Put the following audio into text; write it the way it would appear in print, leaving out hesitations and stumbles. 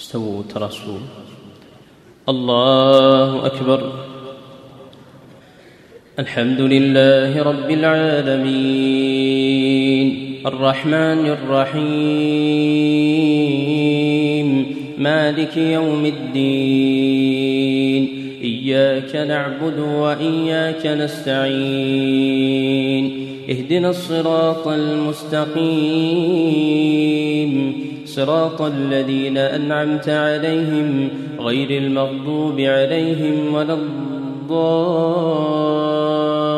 استووا تراصوا. الله أكبر. الحمد لله رب العالمين الرحمن الرحيم مالك يوم الدين إياك نعبد وإياك نستعين اهدنا الصراط المستقيم صراط الذين أنعمت عليهم غير المغضوب عليهم ولا الضالين